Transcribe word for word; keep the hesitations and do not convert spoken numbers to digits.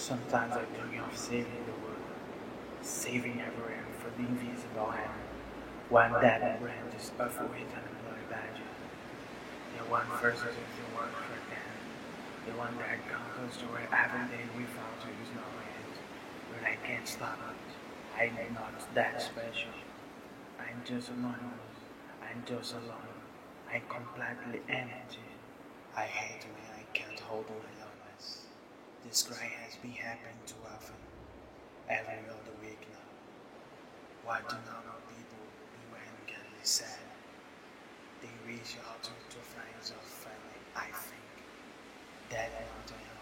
Sometimes I dream of saving the world, saving everyone from the invisible hand. One that branches earthquake and blood badger. The one first to the work for them. The one that conquers the way every day without to use no hands. But I can't stop it. I'm not that special. I'm just anonymous. I'm just alone. I'm completely empty. I hate when I can't hold my loneliness. This cry has been happening too often. Every other week now. Why do normal people do when get sad? They reach out to, to friends or family. I think that mountain